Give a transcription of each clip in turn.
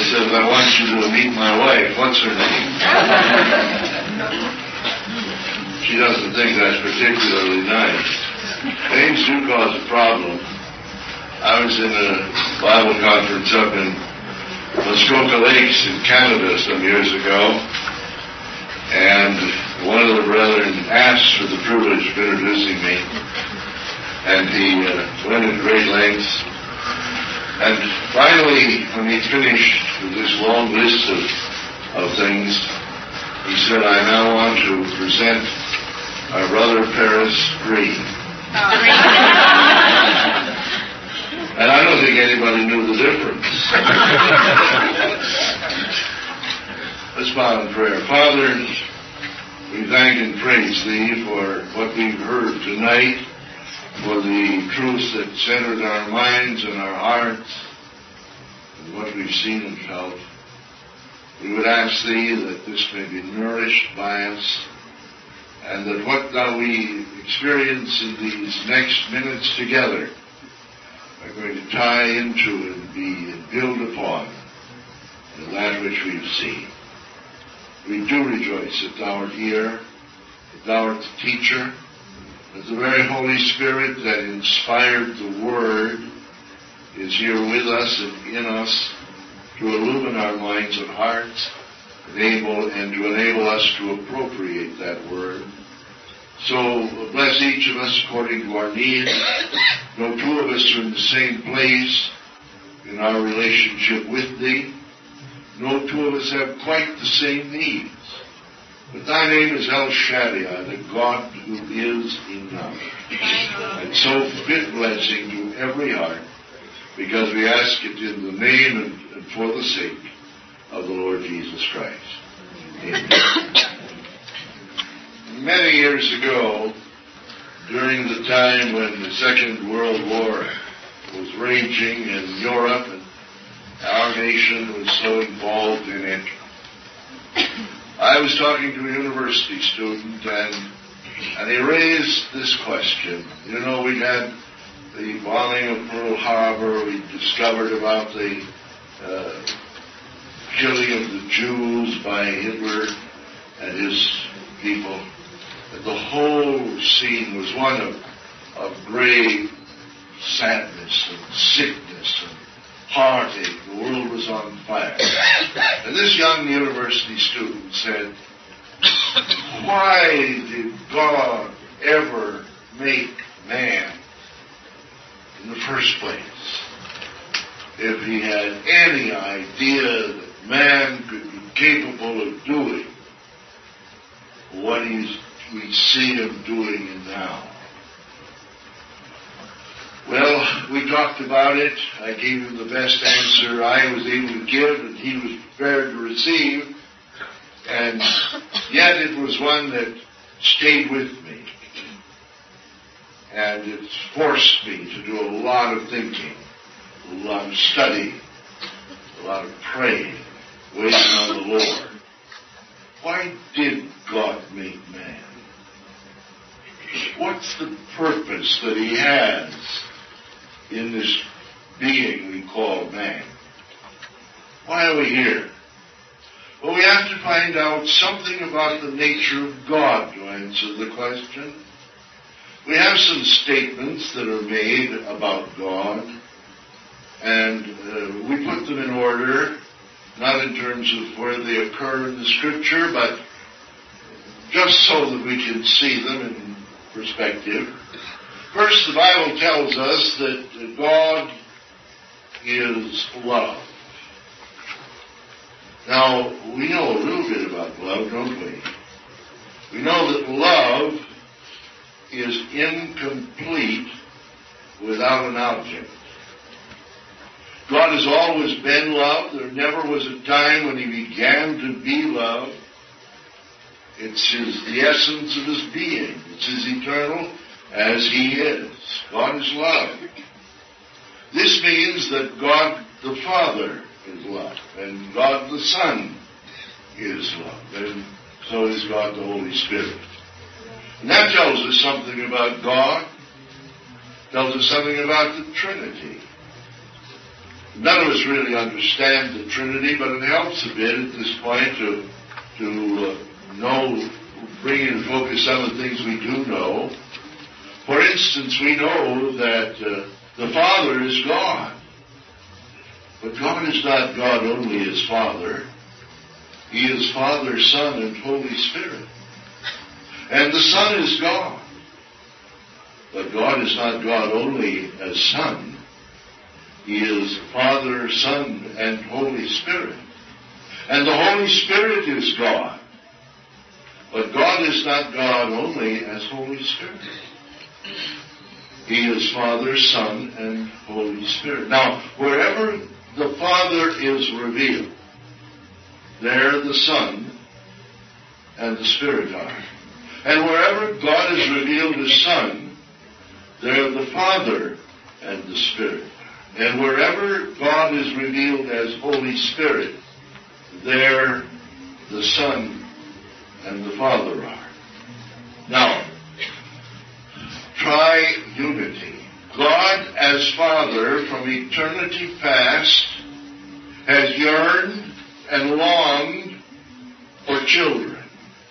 says, I want you to meet my wife. What's her name? She doesn't think that's particularly nice. Names do cause a problem. I was in a Bible conference up in Muskoka Lakes in Canada some years ago, and one of the brethren asked for the privilege of introducing me, and he went at great lengths. And finally, when he finished with this long list of things, he said, I now want to present our brother Paris Green. And I don't think anybody knew the difference. Let's bow in prayer. Father, we thank and praise Thee for what we've heard tonight, for the truths that centered our minds and our hearts, and what we've seen and felt. We would ask Thee that this may be nourished by us, and that what we experience in these next minutes together are going to tie into and be and build upon that which we've seen. We do rejoice that Thou art here, that Thou art the teacher, that the very Holy Spirit that inspired the Word is here with us and in us to illumine our minds and hearts, and to enable us to appropriate that Word. So bless each of us according to our needs. No two of us are in the same place in our relationship with Thee. No two of us have quite the same needs. But Thy name is El Shaddai, the God who is enough. And so fit blessing to every heart, because we ask it in the name and for the sake of the Lord Jesus Christ. Amen. Many years ago, during the time when the Second World War was raging in Europe and our nation was so involved in it, I was talking to a university student, and he raised this question. You know, we had the bombing of Pearl Harbor. We discovered about the killing of the Jews by Hitler and his people. And the whole scene was one of great sadness and sickness and heartache. The world was on fire. And this young university student said, why did God ever make man in the first place? If He had any idea that man could be capable of doing what we see Him doing now. Well, we talked about it. I gave him the best answer I was able to give, and he was prepared to receive. And yet it was one that stayed with me. And it forced me to do a lot of thinking, a lot of study, a lot of praying, waiting on the Lord. Why did God make man? What's the purpose that He has in this being we call man? Why are we here? Well, we have to find out something about the nature of God to answer the question. We have some statements that are made about God, and we put them in order, not in terms of where they occur in the Scripture, but just so that we can see them in perspective. First, the Bible tells us that God is love. Now, we know a little bit about love, don't we? We know that love is incomplete without an object. God has always been love. There never was a time when He began to be love. It's the essence of His being. It's as eternal as He is. God is love. This means that God the Father is love, and God the Son is love, and so is God the Holy Spirit. And that tells us something about God, tells us something about the Trinity. None of us really understand the Trinity, but it helps a bit at this point to know, bring in focus some of the things we do know. For instance, we know that the Father is God. But God is not God only as Father. He is Father, Son, and Holy Spirit. And the Son is God. But God is not God only as Son. He is Father, Son, and Holy Spirit. And the Holy Spirit is God. But God is not God only as Holy Spirit. He is Father, Son, and Holy Spirit. Now, wherever the Father is revealed, there the Son and the Spirit are. And wherever God is revealed as Son, there the Father and the Spirit. And wherever God is revealed as Holy Spirit, there the Son and the Father are. Now, triunity. God as Father from eternity past has yearned and longed for children.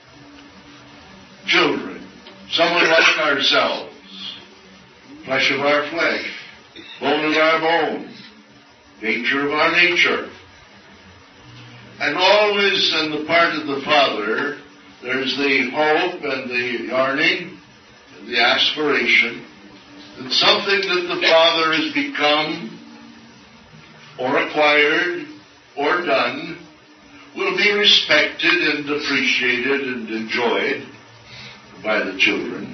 Children. Someone like ourselves. Flesh of our flesh. Bone of our bone. Nature of our nature. And always on the part of the Father, there's the hope and the yearning and the aspiration that something that the Father has become or acquired or done will be respected and appreciated and enjoyed by the children.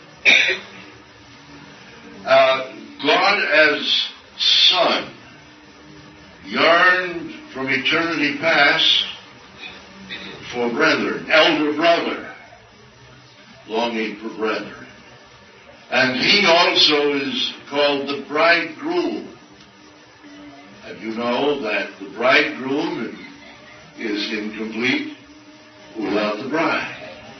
God as Son yearned from eternity past for brethren, elder brother, longing for brethren. And he also is called the bridegroom. And you know that the bridegroom is incomplete without the bride.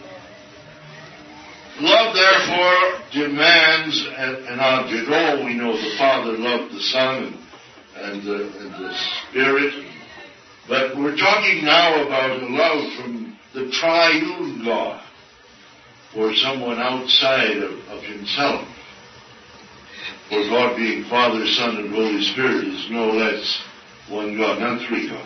Love, therefore, demands an object. Oh, we know the Father loved the Son and the Spirit. But we're talking now about a love from the triune God for someone outside of himself. For God being Father, Son, and Holy Spirit is no less one God, not three gods.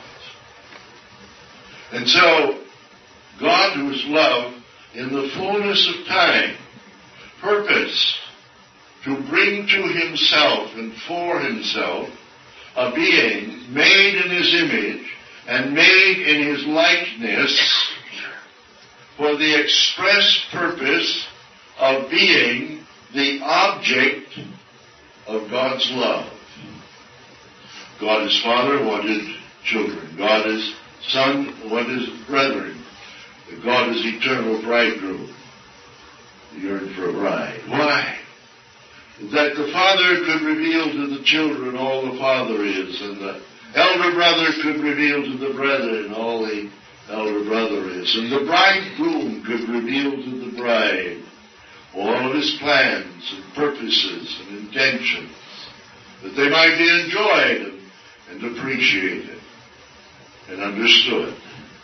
And so, God, who is love, in the fullness of time, purposed to bring to himself and for himself a being made in his image and made in his likeness for the express purpose of being the object of God's love. God as Father wanted children. God as Son wanted brethren. God is eternal bridegroom. Yearned for a bride. Why? That the Father could reveal to the children all the Father is, and the elder brother could reveal to the brethren all the elder brother is, and the bridegroom could reveal to the bride all of his plans and purposes and intentions, that they might be enjoyed and appreciated and understood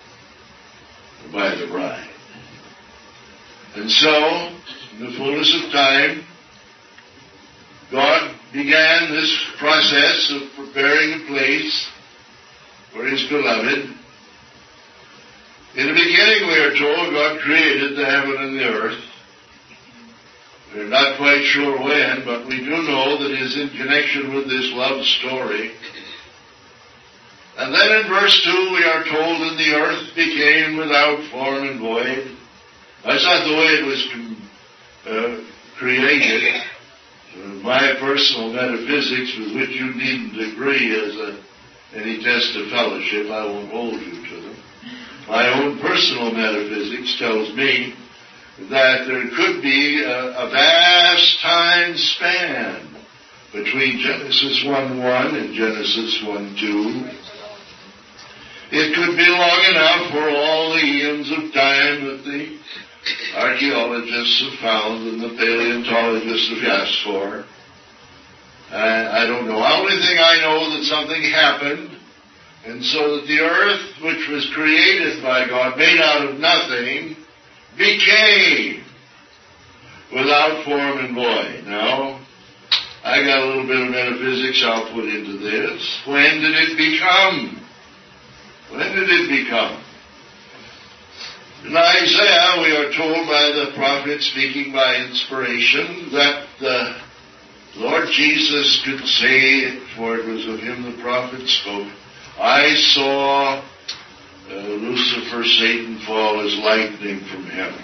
by the bride. And so, in the fullness of time, God began this process of preparing a place for his beloved. In the beginning, we are told, God created the heaven and the earth. We're not quite sure when, but we do know that it is in connection with this love story. And then in verse 2 we are told, and the earth became without form and void. That's not the way it was created. My personal metaphysics, with which you needn't agree as any test of fellowship, I won't hold you to them. My own personal metaphysics tells me that there could be a vast time span between Genesis 1:1 and Genesis 1:2. It could be long enough for all the eons of time that the archaeologists have found and the paleontologists have asked for. I don't know. The only thing I know that something happened, and so that the earth, which was created by God, made out of nothing, became without form and void. Now, I got a little bit of metaphysics I'll put into this. When did it become? When did it become? In Isaiah, we are told by the prophet, speaking by inspiration, that the Lord Jesus could say, for it was of him the prophet spoke, I saw Lucifer, Satan, fall as lightning from heaven.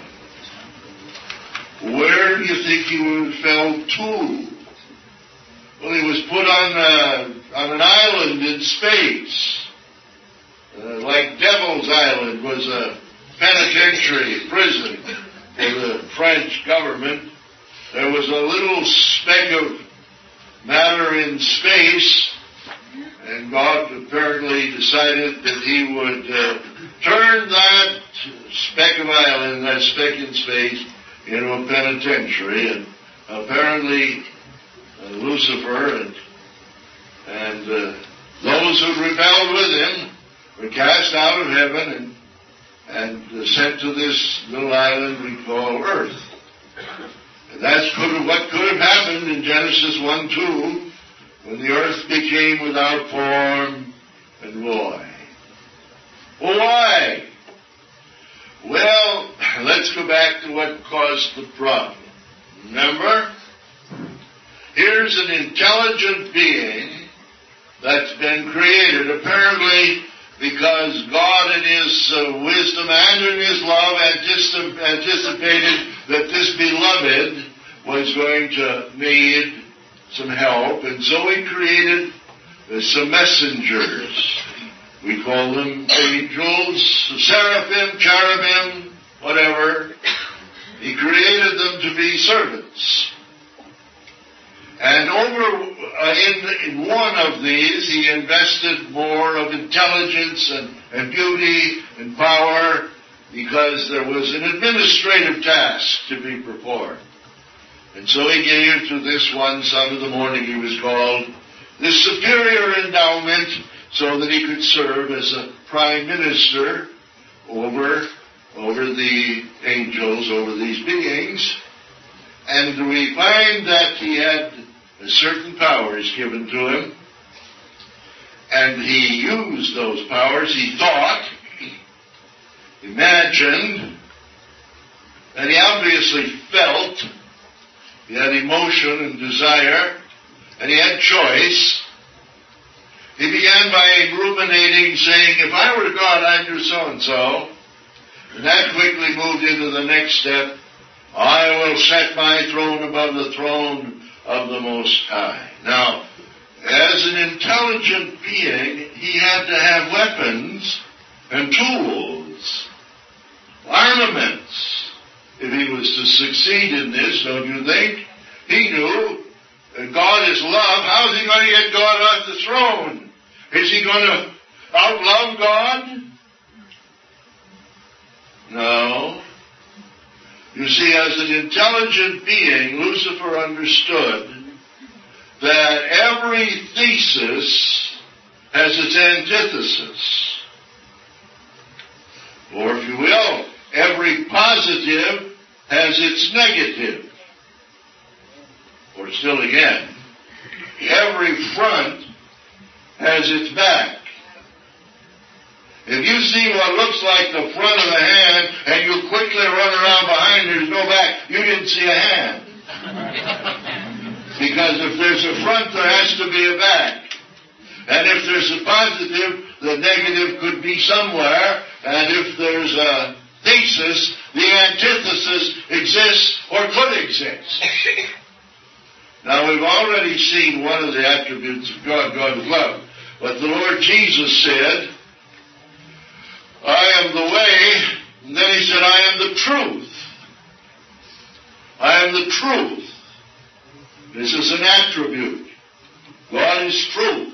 Where do you think he fell to? Well, he was put on an island in space. Like Devil's Island was a penitentiary prison for the French government. There was a little speck of matter in space, and God apparently decided that he would turn that speck of island, that speck in space, into a penitentiary. And apparently Lucifer and those who rebelled with him were cast out of heaven and sent to this little island we call Earth. And that's what could have happened in Genesis 1:2, when the earth became without form and void. Well, why? Well, let's go back to what caused the problem. Remember? Here's an intelligent being that's been created, apparently because God in His wisdom and in His love anticipated that this beloved was going to need some help, and so He created some messengers. We call them angels, seraphim, cherubim, whatever. He created them to be servants. And in one of these, he invested more of intelligence and beauty and power, because there was an administrative task to be performed. And so he gave to this one son of the morning, he was called, this superior endowment, so that he could serve as a prime minister over the angels, over these beings. And we find that he had certain powers given to him, and he used those powers. He thought, imagined, and he obviously felt. He had emotion and desire, and he had choice. He began by ruminating, saying, if I were God, I'd do so-and-so. And that quickly moved into the next step. I will set my throne above the throne of the Most High. Now, as an intelligent being, he had to have weapons and tools, armaments, if he was to succeed in this, don't you think? He knew that God is love. How is he going to get God off the throne? Is he going to outlove God? No. You see, as an intelligent being, Lucifer understood that every thesis has its antithesis. Or, if you will, every positive has its negative. Or still again, every front has its back. If you see what looks like the front of a hand and you quickly run around behind, there's no back, you didn't see a hand. Because if there's a front, there has to be a back. And if there's a positive, the negative could be somewhere. And if there's a thesis, the antithesis exists or could exist. Now, we've already seen one of the attributes of God. God is love. But the Lord Jesus said, I am the way, and then he said, I am the truth. I am the truth. This is an attribute. God is truth.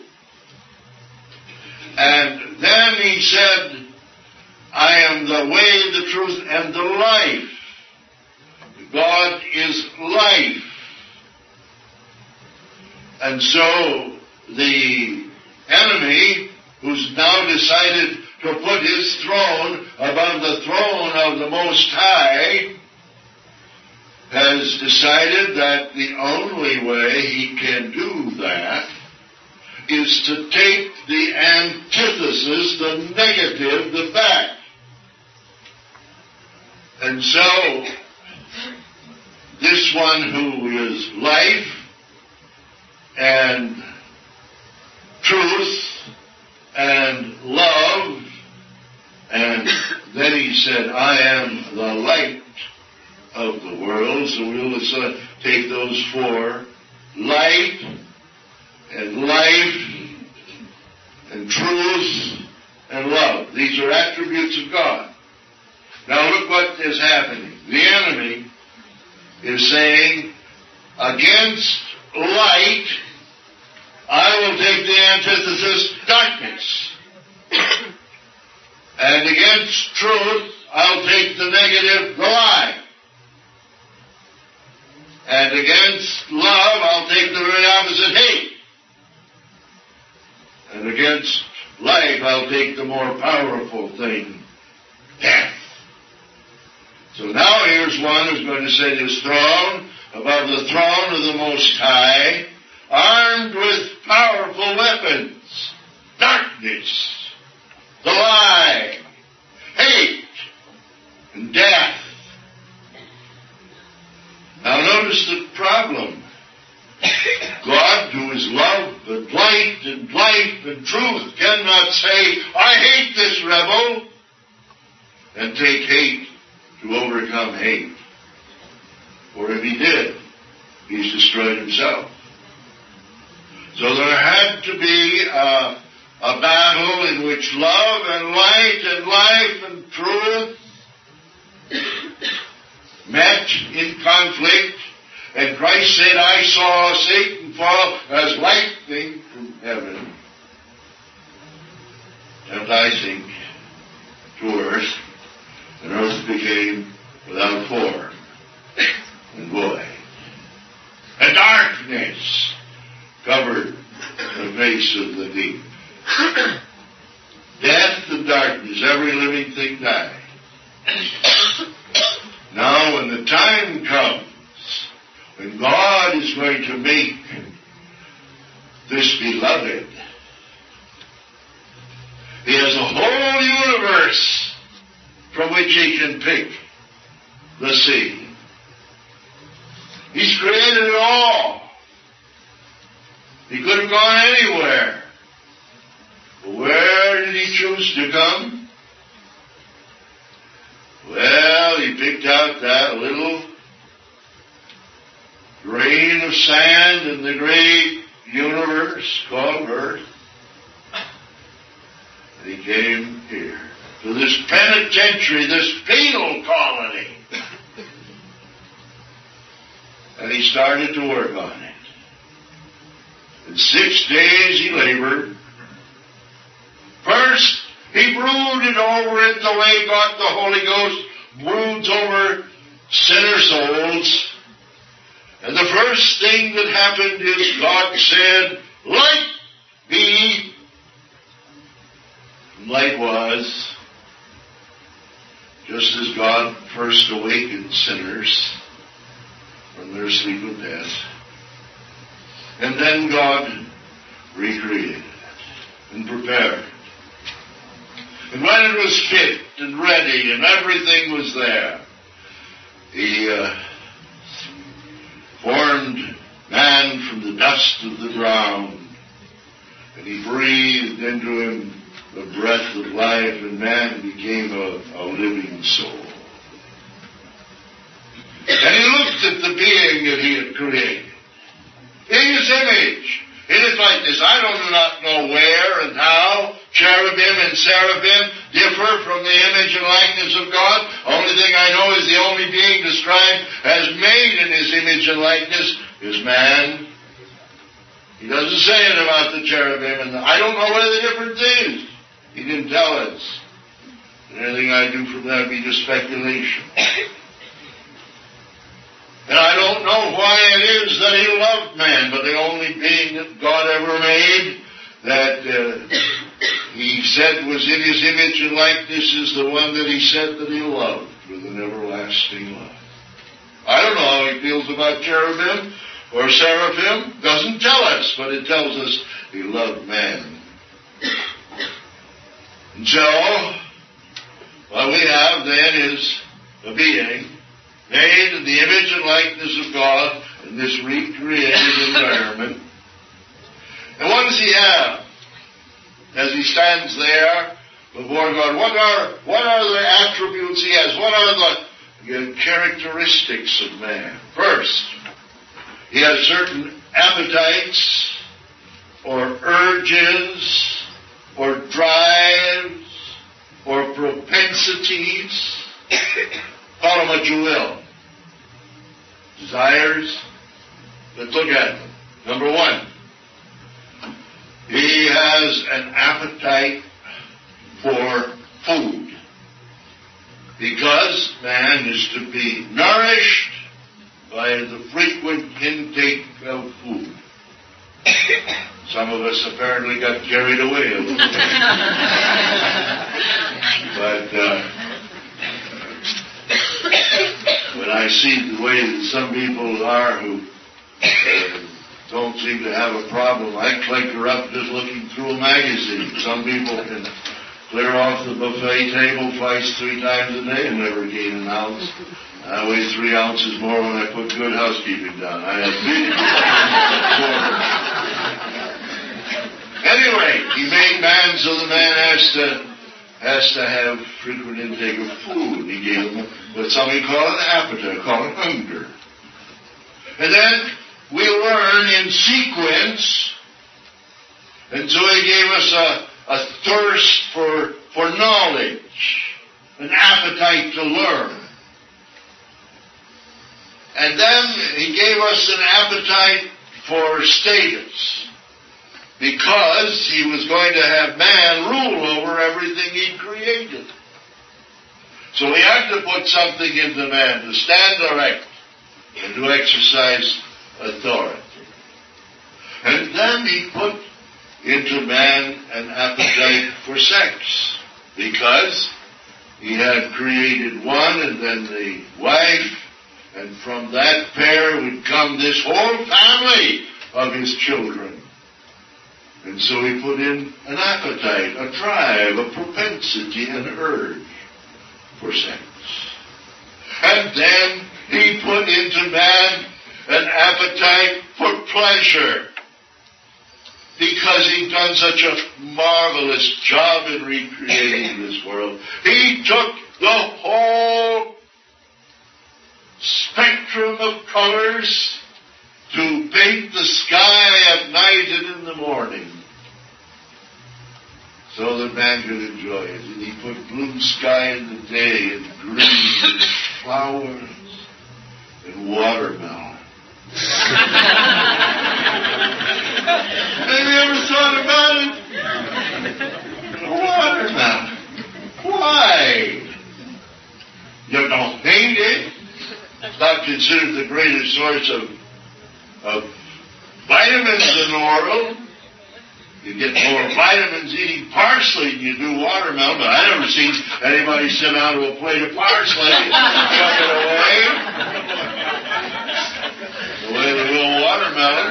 And then he said, I am the way, the truth, and the life. God is life. And so the enemy, who's now decided to put his throne above the throne of the Most High, has decided that the only way he can do that is to take the antithesis, the negative, the bad. And so, this one who is life and truth and love, and then he said, I am the light of the world. So we'll take those four: light and life and truth and love. These are attributes of God. Now look what is happening. The enemy is saying, against light, I will take the antithesis, darkness. And against truth, I'll take the negative, the lie. And against love, I'll take the very opposite, hate. And against life, I'll take the more powerful thing, death. So now here's one who's going to set his throne above the throne of the Most High, armed with powerful weapons, darkness, the lie, hate, and death. Now notice the problem. God, who is love and light and life and truth, cannot say, I hate this rebel, and take hate to overcome hate. For if he did, he's destroyed himself. So there had to be a battle in which love and light and life and truth met in conflict. And Christ said, I saw Satan fall as lightning from heaven, and I sink to earth, and earth became without form and void. And darkness covered the face of the deep. Death and darkness, every living thing died. Now when the time comes when God is going to make this beloved, he has a whole universe from which he can pick the seed. He's created it all. He could have gone anywhere. But where did he choose to come? Well, he picked out that little grain of sand in the great universe called Earth. And he came here to this penitentiary, this penal colony. And he started to work on it. In 6 days he labored. First, he brooded over it the way God the Holy Ghost broods over sinner souls. And the first thing that happened is God said, light be. And light was, just as God first awakened sinners from their sleep of death. And then God recreated it and prepared it. And when it was fit and ready and everything was there, he formed man from the dust of the ground, and he breathed into him the breath of life, and man became a living soul. And he looked at the being that he had created in his image, in his likeness. I do not know where and how cherubim and seraphim differ from the image and likeness of God. Only thing I know is the only being described as made in his image and likeness is man. He doesn't say it about the cherubim, and I don't know what the difference is. He didn't tell us. And anything I do from that would be just speculation. And I don't know why it is that he loved man, but the only being that God ever made that he said was in his image and likeness is the one that he said that he loved with an everlasting love. I don't know how he feels about cherubim or seraphim. Doesn't tell us, but it tells us he loved man. And so, what we have then is a being made in the image and likeness of God in this recreated environment. And what does he have as he stands there before God? What are the attributes he has? What are the characteristics of man? First, he has certain appetites or urges or drives or propensities. Call them what you will. Desires. Let's look at them. Number one, he has an appetite for food. Because man is to be nourished by the frequent intake of food. Some of us apparently got carried away a little bit. But when I see the way that some people are who don't seem to have a problem, I clinker up just looking through a magazine. Some people can clear off the buffet table twice, 3 times a day and never gain an ounce. I weigh 3 ounces more when I put Good Housekeeping down. I have big. Anyway, he made man so the man has to have frequent intake of food. He gave him what some call an appetite, call it hunger. And then we learn in sequence, and so he gave us a thirst for knowledge, an appetite to learn. And then he gave us an appetite for status, because he was going to have man rule over everything he created. So he had to put something into man to stand erect and to exercise authority. And then he put into man an appetite for sex, because he had created one and then the wife, and from that pair would come this whole family of his children. And so he put in an appetite, a drive, a propensity, an urge for sex. And then he put into man an appetite for pleasure, because he'd done such a marvelous job in recreating this world. He took the whole spectrum of colors to paint the sky at night and in the morning, so that man could enjoy it. And he put blue sky in the day, and green, and flowers, and watermelon. Have you ever thought about it? Watermelon. Why? You don't hate it. It's not considered the greatest source of vitamins in the world. You get more vitamins eating parsley than you do watermelon, but I've never seen anybody sit down to a plate of parsley and chuck it away. The way the little watermelon.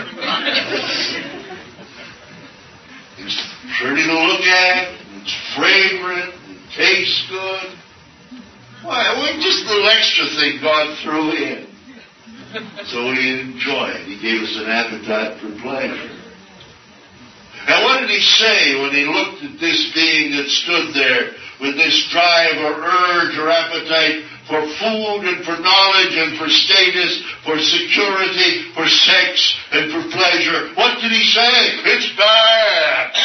It's pretty to look at, it's fragrant, it tastes good. Why? Well, just a little extra thing God threw in. So we enjoy it. He gave us an appetite for pleasure. And what did he say when he looked at this being that stood there with this drive or urge or appetite for food and for knowledge and for status, for security, for sex and for pleasure? What did he say? It's bad.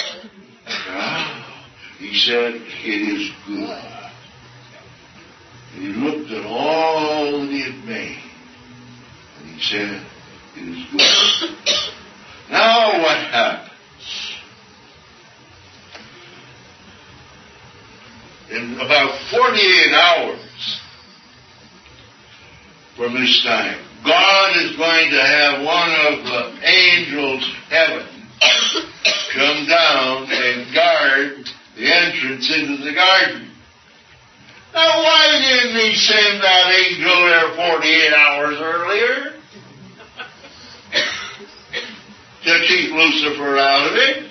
He said, it is good. And he looked at all that he had made, and he said, it is good. Now what happened? In about 48 hours, from this time. God is going to have one of the angels of heaven come down and guard the entrance into the garden. Now, why didn't he send that angel there 48 hours earlier? To keep Lucifer out of it?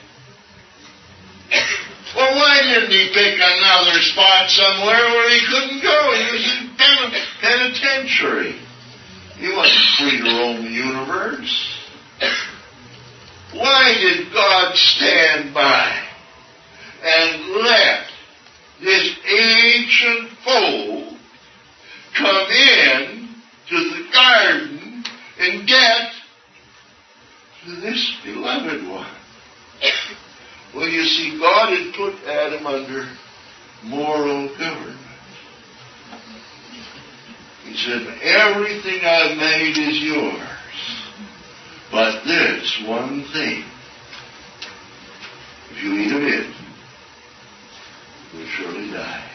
Well, why didn't he pick another spot somewhere where he couldn't go? He was in penitentiary. He wasn't free to roam the universe. Why did God stand by and let this ancient foe come in to the garden and get to this beloved one? Well, you see, God had put Adam under moral government. He said, everything I've made is yours, but this one thing, if you eat of it, you'll surely die.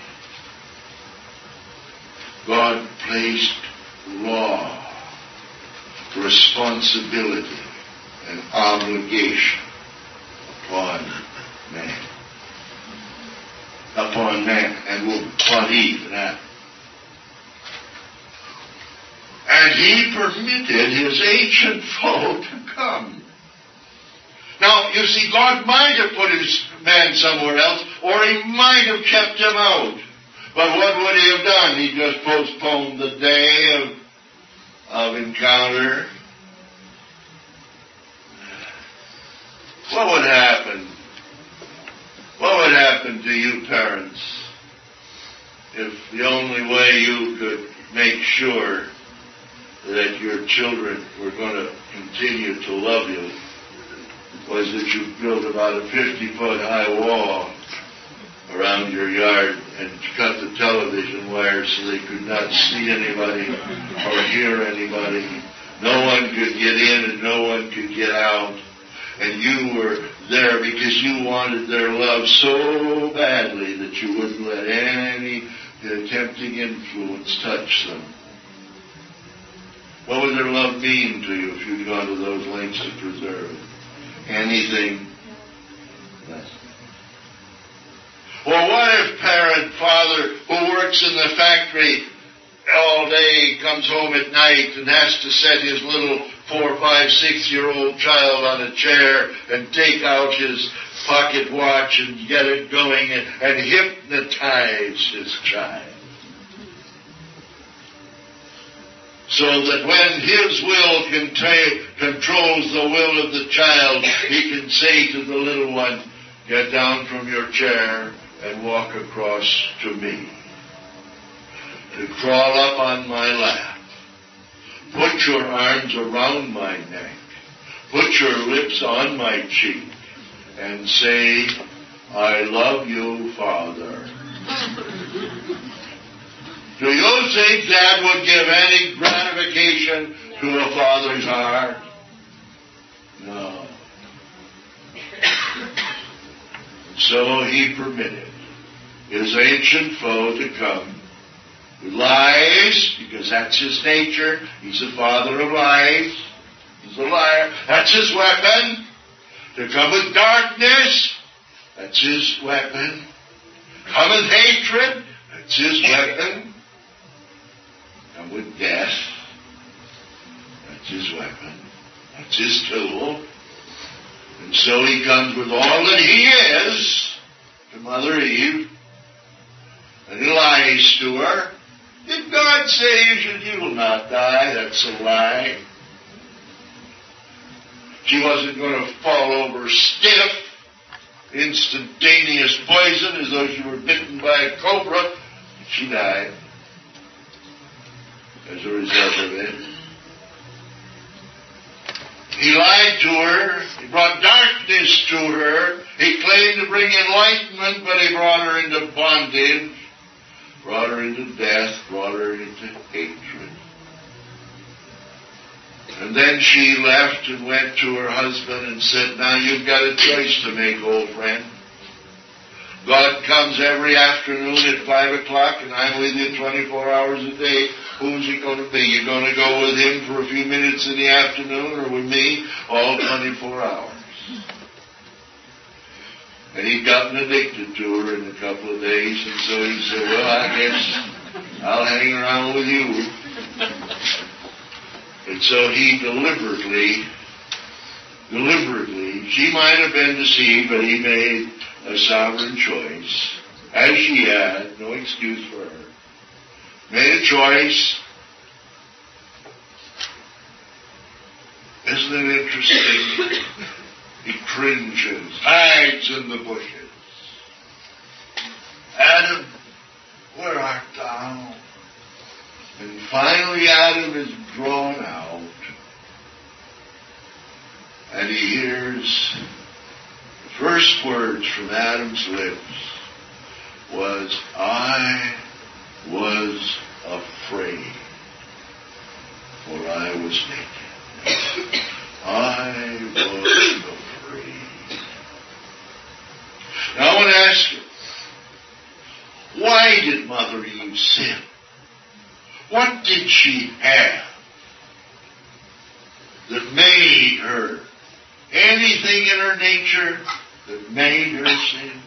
God placed law, responsibility, and obligation upon man, and upon Eve and Adam. And he permitted his ancient foe to come. Now, you see, God might have put his man somewhere else, or he might have kept him out. But what would he have done? He just postponed the day of encounter. What would happen? What would happen to you parents if the only way you could make sure that your children were going to continue to love you was that you built about a 50-foot high wall around your yard and cut the television wires so they could not see anybody or hear anybody. No one could get in and no one could get out. And you were there because you wanted their love so badly that you wouldn't let any tempting influence touch them. What would their love mean to you if you'd gone to those lengths to preserve it? Anything less. Well, what if father who works in the factory all day, comes home at night and has to set his little 4, 5, 6-year-old child on a chair and take out his pocket watch and get it going and hypnotize his child? So that when his will controls the will of the child, he can say to the little one, get down from your chair and walk across to me. To crawl up on my lap. Put your arms around my neck. Put your lips on my cheek. And say, I love you, Father. Do you think that would give any gratification to a father's heart? No. So he permitted his ancient foe to come with lies, because that's his nature. He's the father of lies. He's a liar. That's his weapon. To come with darkness, that's his weapon. Come with hatred, that's his weapon. Come with death, that's his weapon. That's his tool. And so he comes with all that he is to Mother Eve, and he lies to her. Did God say you will not die? That's a lie. She wasn't going to fall over stiff, instantaneous poison as though she were bitten by a cobra. She died as a result of it. He lied to her. He brought darkness to her. He claimed to bring enlightenment, but he brought her into bondage, brought her into death, brought her into hatred. And then she left and went to her husband and said, now you've got a choice to make, old friend. God comes every afternoon at 5 o'clock and I'm with you 24 hours a day. Who's it going to be? You're going to go with him for a few minutes in the afternoon or with me all 24 hours? And he'd gotten addicted to her in a couple of days, and so he said, well, I guess I'll hang around with you. And so he deliberately, she might have been deceived, but he made a sovereign choice, as she had, no excuse for her. Made a choice. Isn't it interesting? He cringes, hides in the bushes. Adam, where art thou? And finally Adam is drawn out. And he hears the first words from Adam's lips was, I was afraid, for I was naked. I was afraid. Now I want to ask you, why did Mother Eve sin? What did she have that made her, anything in her nature that made her sin?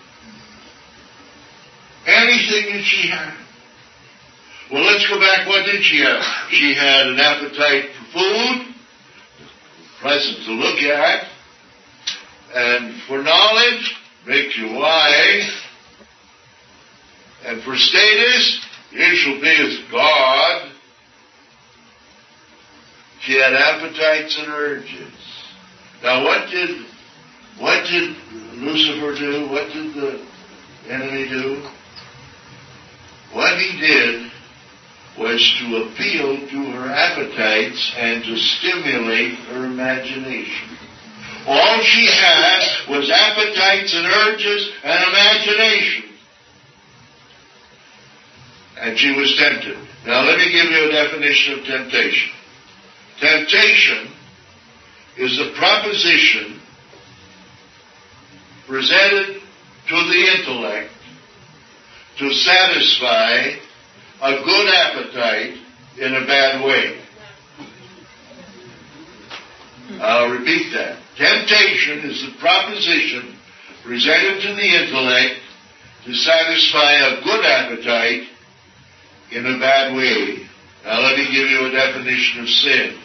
Anything that she had? Well, let's go back. What did she have? She had an appetite for food, pleasant to look at, and for knowledge, makes you wise, and for status, you shall be as God. She had appetites and urges. Now, what did Lucifer do? What did the enemy do? What he did was to appeal to her appetites and to stimulate her imagination. All she had was appetites and urges and imagination. And she was tempted. Now let me give you a definition of temptation. Temptation is a proposition presented to the intellect to satisfy a good appetite in a bad way. I'll repeat that. Temptation is the proposition presented to the intellect to satisfy a good appetite in a bad way. Now let me give you a definition of sin.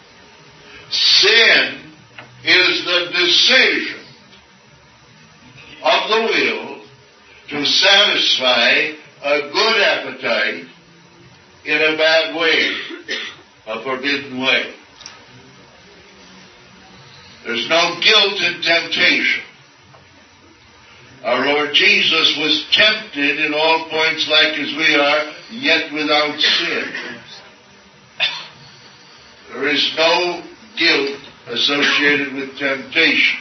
Sin is the decision of the will to satisfy a good appetite in a bad way, a forbidden way. There's no guilt in temptation. Our Lord Jesus was tempted in all points like as we are, yet without sin. There is no guilt associated with temptation.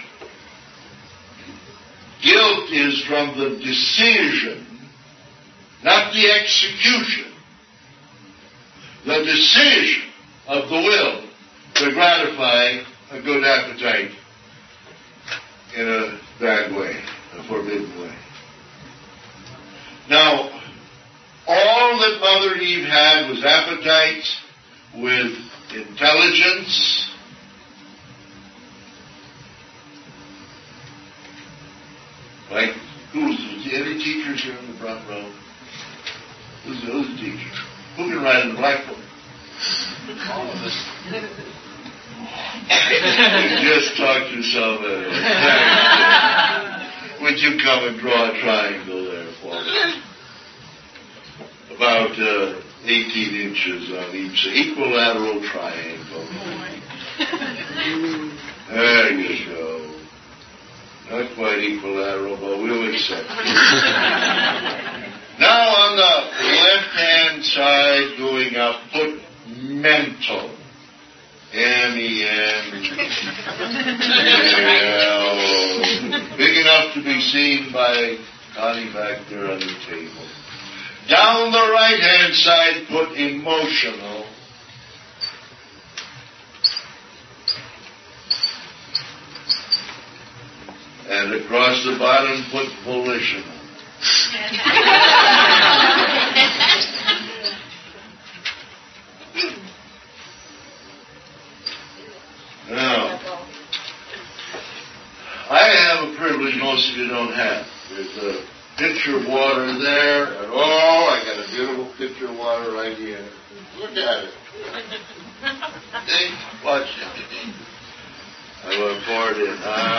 Guilt is from the decision, not the execution. The decision of the will to gratify a good appetite in a bad way, a forbidden way. Now, all that Mother Eve had was appetites with intelligence, like, any teachers here in the front row? Who's the teacher? Who can write in the blackboard? All of us. You just talked yourself out of it. Would you come and draw a triangle there for me? About 18 inches on each equilateral triangle. There you go. Not quite equilateral, but we'll accept it. Now on the left-hand side going up, put mental. M-E-N-T-A-L. Big enough to be seen by Connie back there on the table. Down the right-hand side, put emotional. And across the bottom, put volitional. Now, I have a privilege most of you don't have. There's a pitcher of water there, and I got a beautiful pitcher of water right here. Look at it. See? Watch it. I want to pour it in.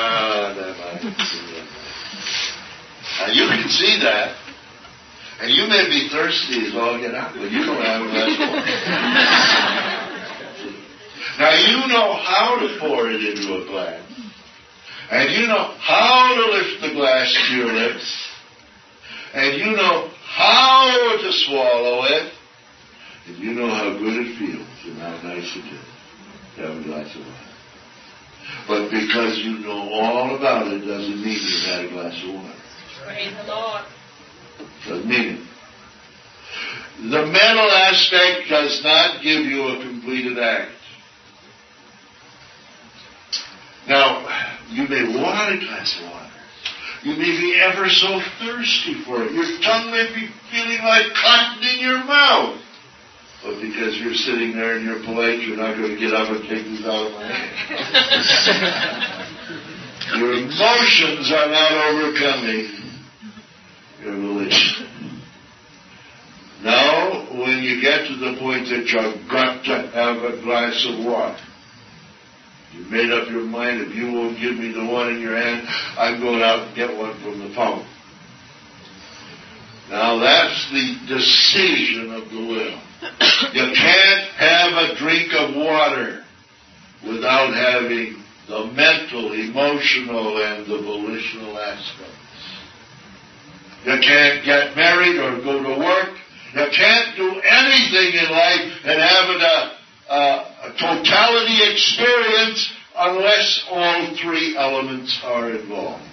Now you can see that. And you may be thirsty as all get out, but you don't have a glass of water. Now you know how to pour it into a glass. And you know how to lift the glass to your lips. And you know how to swallow it. And you know how good it feels and how nice it is to have a glass of water. But because you know all about it doesn't mean you've had a glass of water. Praise the Lord. Doesn't mean it. The mental aspect does not give you a completed act. Now, you may want a glass of water. You may be ever so thirsty for it. Your tongue may be feeling like cotton in your mouth. But because you're sitting there and you're polite, you're not going to get up and take this out of my hand. Your emotions are not overcoming your volition. Now, when you get to the point that you've got to have a glass of water, you've made up your mind, if you won't give me the one in your hand, I'm going out and get one from the fountain. Now that's the decision of the will. You can't have a drink of water without having the mental, emotional, and the volitional aspects. You can't get married or go to work. You can't do anything in life and have a totality experience unless all three elements are involved.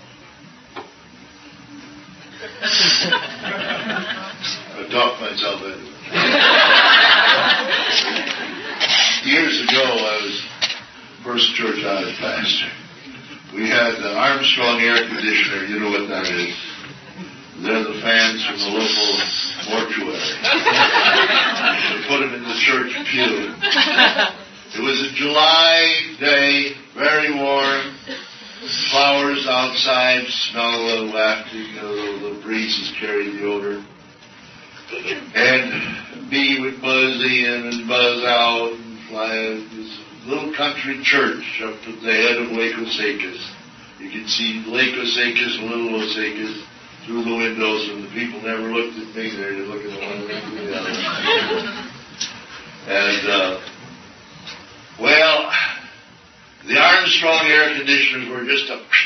I talked myself into it. Years ago, I was first church I was pastor. We had the Armstrong air conditioner. You know what that is. They're the fans from the local mortuary. They put them in the church pew. It was a July day, very warm. Flowers outside, smell a little wafting, the breezes carry the odor. And bee would buzz in and buzz out and fly. This little country church up at the head of Lake Osakis. You could see Lake Osakis and Little Osakis through the windows, and the people never looked at me. They were looking at one and the other. And, the Armstrong air conditioners were just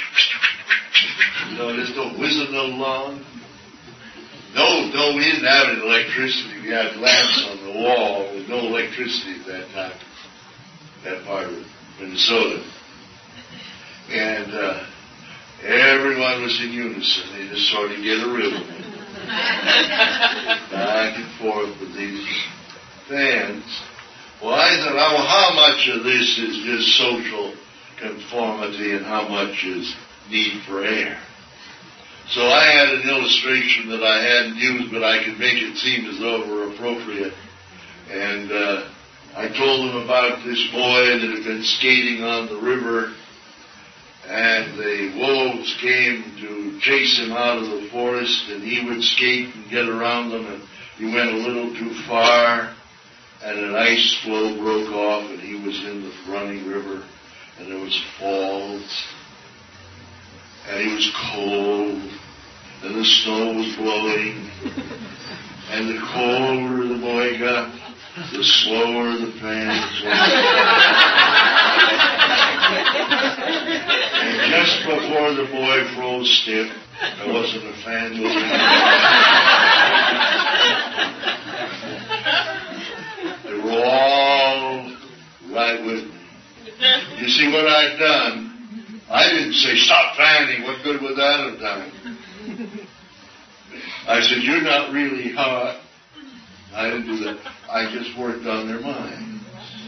just a whizzing along. No, we didn't have any electricity. We had lamps on the wall. There was no electricity at that time, that part of Minnesota. And everyone was in unison. They just sort of get a rhythm. Back and forth with these fans. Well, I thought, how much of this is just social conformity and how much is need for air? So I had an illustration that I hadn't used, but I could make it seem as though it were appropriate. And I told them about this boy that had been skating on the river, and the wolves came to chase him out of the forest, and he would skate and get around them, and he went a little too far, and an ice floe broke off, and he was in the running river, and there was falls, and he was cold, and the snow was blowing, and the colder the boy got, the slower the fans went. And just before the boy froze stiff, there wasn't a fan moving. They were all right with me. You see what I'd done? I didn't say, stop fanning. What good would that have done? I said, you're not really hot. I didn't do that. I just worked on their mind.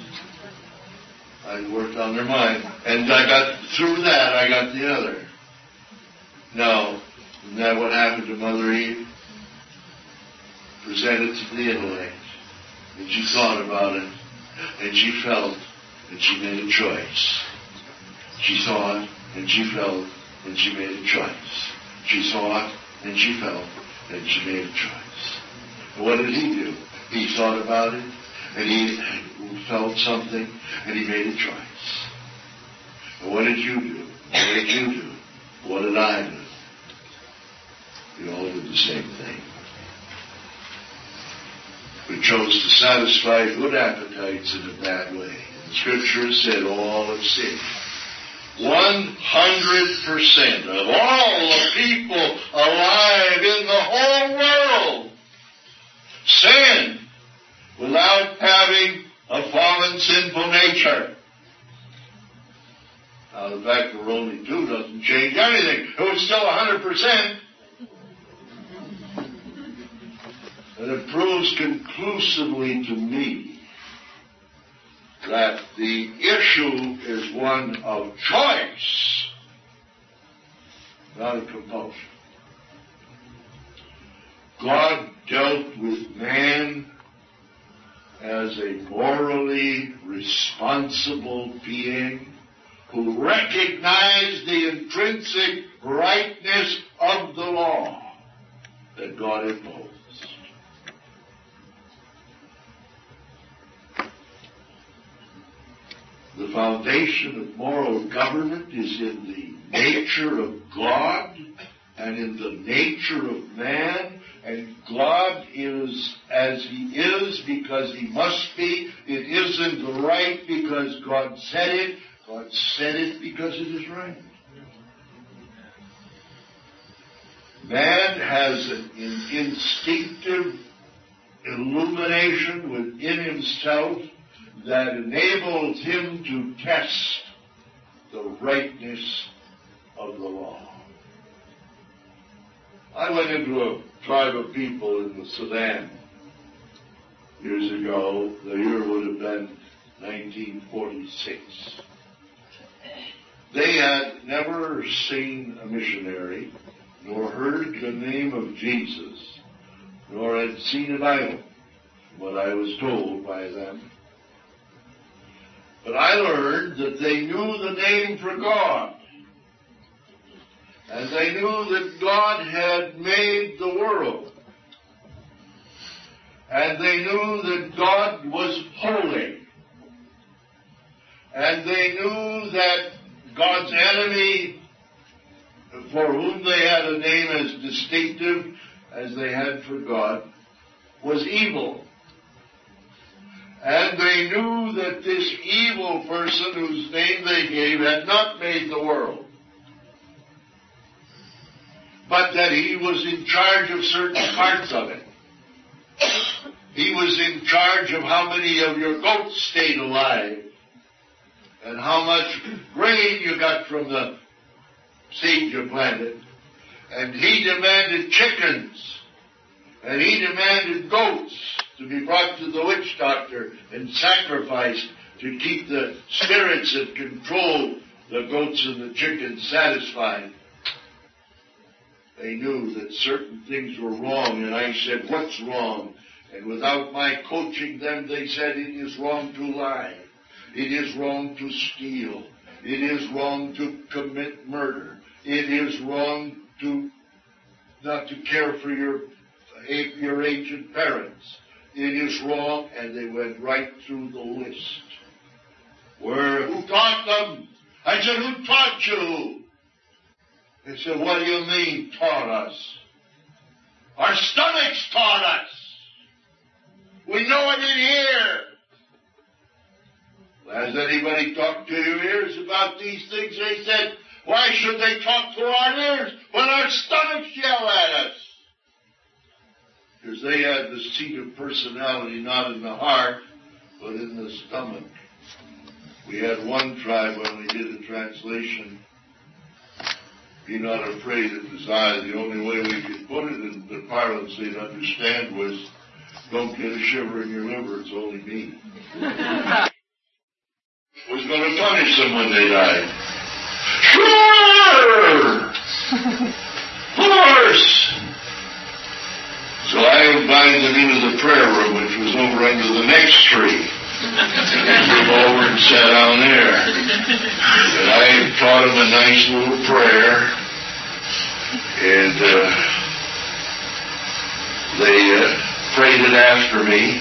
I worked on their mind. And I got through that, I got the other. Now, Isn't that what happened to Mother Eve? Presented to the intellect. And she thought about it. And she felt. And she made a choice. She saw it. And she felt. And she made a choice. She saw it. And she felt. And she made a choice. And what did he do? He thought about it. And he felt something. And he made a choice. And what did you do? What did you do? What did I do? We all did the same thing. We chose to satisfy good appetites in a bad way. And Scripture has said all have sinned. 100% of all the people alive in the whole world sin without having a fallen, sinful nature. Now, the fact that we're only 2 doesn't change anything. It was still 100%. And it proves conclusively to me that the issue is one of choice, not a compulsion. God dealt with man as a morally responsible being who recognized the intrinsic rightness of the law that God imposed. The foundation of moral government is in the nature of God and in the nature of man. And God is as He is because He must be. It isn't right because God said it. God said it because it is right. Man has an instinctive illumination within himself that enables him to test the rightness of the law. I went into a tribe of people in the Sudan years ago. The year would have been 1946. They had never seen a missionary, nor heard the name of Jesus, nor had seen a Bible, what I was told by them. But I learned that they knew the name for God. And they knew that God had made the world. And they knew that God was holy. And they knew that God's enemy, for whom they had a name as distinctive as they had for God, was evil. And they knew that this evil person whose name they gave had not made the world, but that he was in charge of certain parts of it. He was in charge of how many of your goats stayed alive and how much grain you got from the seed you planted. And he demanded chickens, and he demanded goats to be brought to the witch doctor and sacrificed to keep the spirits that control the goats and the chickens satisfied. They knew that certain things were wrong, and I said, what's wrong? And without my coaching them, they said, it is wrong to lie. It is wrong to steal. It is wrong to commit murder. It is wrong to not to care for your aged parents. It is wrong, and they went right through the list. Who taught them? I said, who taught you? They said, what do you mean, taught us? Our stomachs taught us. We know it in here. Has anybody talked to your ears about these things? They said, why should they talk to our ears when our stomachs yell at us? Because they had the seat of personality not in the heart, but in the stomach. We had one tribe when we did a translation, be not afraid, it was I. The only way we could put it in the parlance they'd understand was, don't get a shiver in your liver, it's only me. Was going to punish them when they died. Sure! Lord, verse. So I invited him into the prayer room, which was over under the next tree. Came over and sat down there. And I taught him a nice little prayer. And they prayed it after me.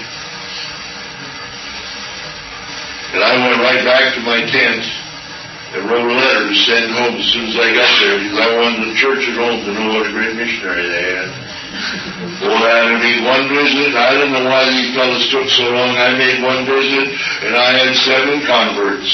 And I went right back to my tent and wrote a letter to send home as soon as I got there, because I wanted the church at home to know what a great missionary they had. Boy, I made one visit. I don't know why these fellows took so long. I made one visit, and I had 7 converts.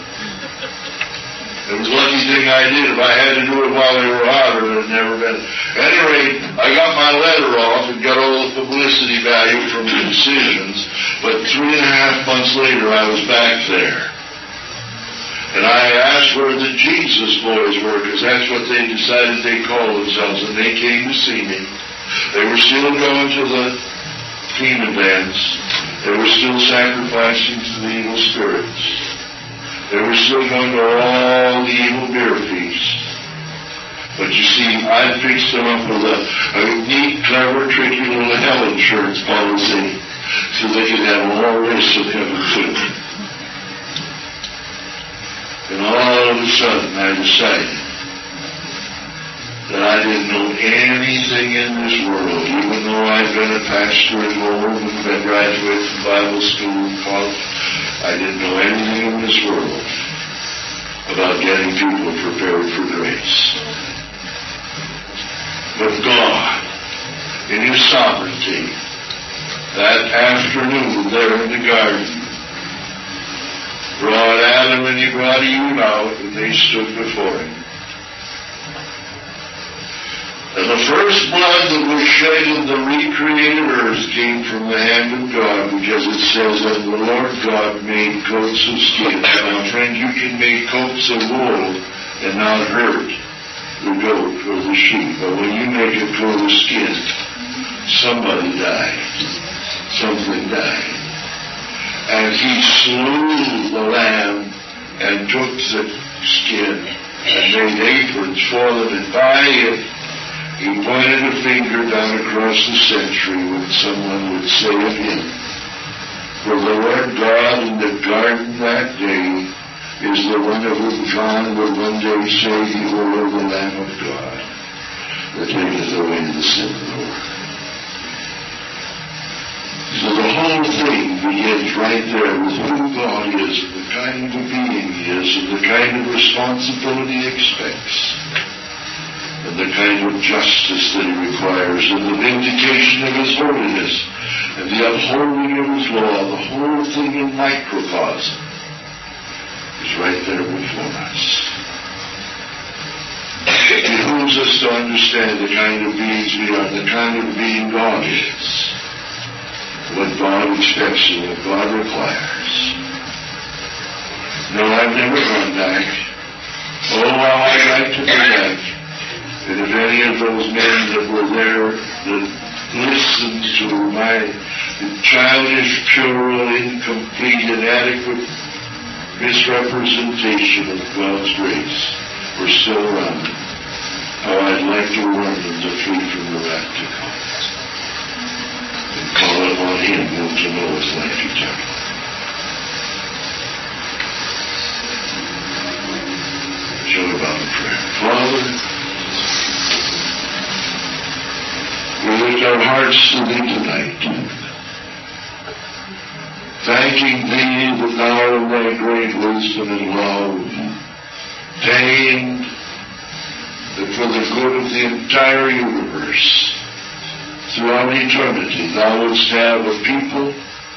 It was a lucky thing I did. If I had to do it while they were out, it would have never been. At any rate, I got my letter off and got all the publicity value from the decisions, but 3.5 months later, I was back there. And I asked where the Jesus boys were, because that's what they decided they called themselves, and they came to see me. They were still going to the team events. They were still sacrificing to the evil spirits. They were still going to all the evil beer feasts. But you see, I fixed them up with a neat, clever, tricky little health insurance policy so they could have all risks of heaven too. And all of a sudden, I decided that I didn't know anything in this world, even though I'd been a pastor at home and been graduate from Bible school and college. I didn't know anything in this world about getting people prepared for grace. But God, in His sovereignty, that afternoon there in the garden, brought Adam and He brought Eve out, and they stood before Him. And the first blood that was shed in the recreated earth came from the hand of God, because it says that the Lord God made coats of skin. Now, friend, you can make coats of wool and not hurt the goat or the sheep. But when you make a coat of skin, somebody died. Something died. And He slew the lamb and took the skin and made aprons for them, and by it He pointed a finger down across the century when someone would say of Him, for the Lord God in the garden that day is the one of whom John would one day say, Behold the Lamb of God that taketh away the sin of the world. So the whole thing begins right there with who God is, and the kind of being He is, and the kind of responsibility He expects, and the kind of justice that He requires, and the vindication of His holiness, and the upholding of His law. The whole thing in microcosm is right there before us. It behooves us to understand the kind of beings we are, the kind of being God is, what God expects and what God requires. No, I've never gone back. Oh, how I'd like to go back. And if any of those men that were there that listened to my childish, puerile, incomplete, inadequate misrepresentation of God's grace were still around, how I'd like to warn them to flee from the wrath to come and call upon Him whom to know His life eternal. Shall we bow in prayer? Father, we lift our hearts to Thee tonight, thanking Thee that Thou in Thy great wisdom and love deigned that for the good of the entire universe, throughout eternity, Thou wouldst have a people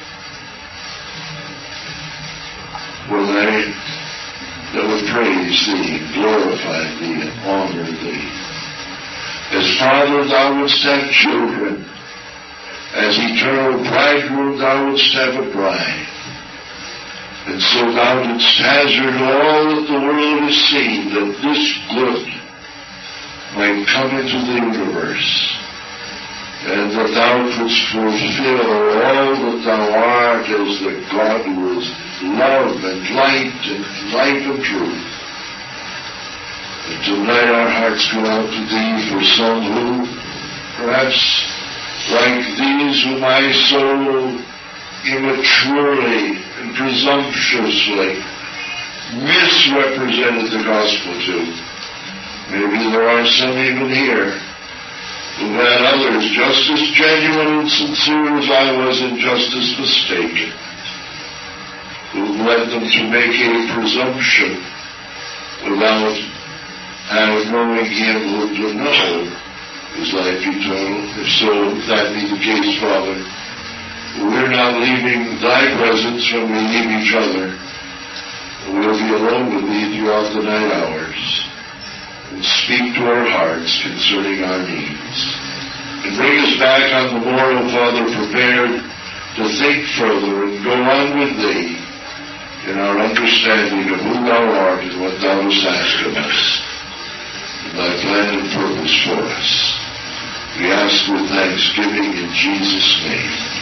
that would praise Thee, glorify Thee, and honor Thee. As Father, Thou wouldst have children. As eternal bridegroom, Thou wouldst have a bride. And so Thou didst hazard all that the world has seen, that this good might come into the universe, and that Thou couldst fulfill all that Thou art as the God who is love and light and truth. And tonight our hearts go out to Thee for some who, perhaps like these whom I so immaturely and presumptuously misrepresented the gospel to. Maybe there are some even here who had others just as genuine and sincere as I was and just as mistaken, who led them to make a presumption without knowing Him who to know His life eternal. If so, if that be the case, Father, we're not leaving Thy presence when we leave each other. We'll be alone with Thee throughout the night hours and speak to our hearts concerning our needs. And bring us back on the morrow, Father, prepared to think further and go on with Thee in our understanding of who Thou art and what Thou hast asked of us, and Thy plan and purpose for us. We ask with thanksgiving in Jesus' name.